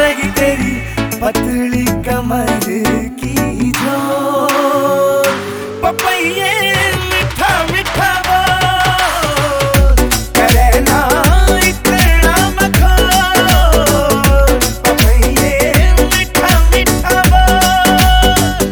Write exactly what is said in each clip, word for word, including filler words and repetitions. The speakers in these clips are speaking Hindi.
मारेगी तेरी पतली कमर की जोर। पपैये मीठा मीठा बोल, करे ना इतना मखौल। पपैये मीठा मीठा बोल।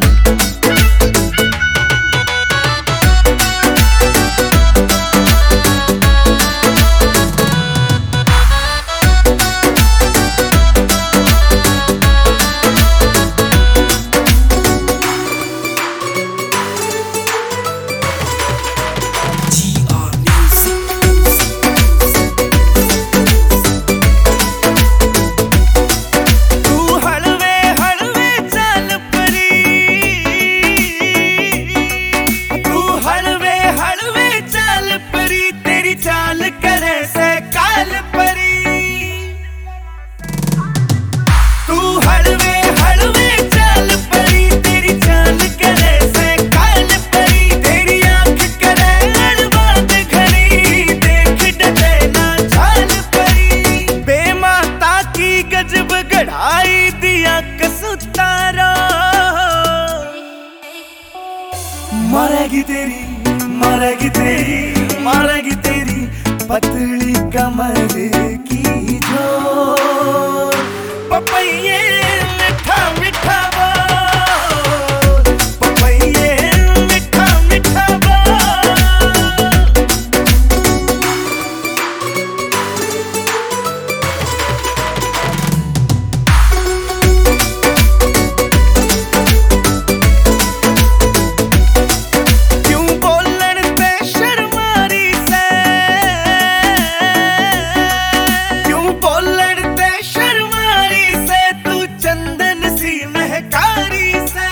चाल करे से काल परी, तू हलवे हलवे चाल परी, तेरी चाल करे से काल परी। तेरी आंख करे अड़बाद घड़ी, देख डटे ना चाल परी। बेमाता की गजब गढ़ाई दिया कसुतारा, मारेगी तेरी मारेगी तेरी मारेगी तेरी पतली कमर की जोर। पपैये मीठा मीठा बोल, पपैये मीठा मीठा बोल। क्यों बोलन ते शर्मारी से, क्यों बोलन ते शर्मारी से, तू चंदन सी महकारी से।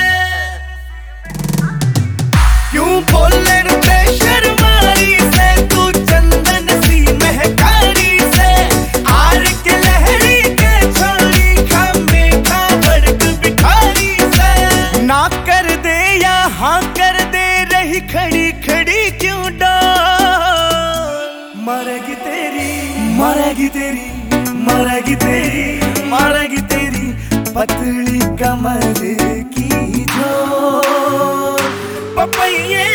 क्यों बोलन ते शर्मारी से, तू चंदन सी महकारी से। हार के लहरी के छोड़ी खम्बे खा बड़क बिठारी से। ना कर दे या हाँ कर दे, रही खड़ी खड़ी क्यों डोल। मारेगी तेरी मारेगी तेरी मारेगी तेरी मारेगी तेरी पतली कमर की जोर। पपैये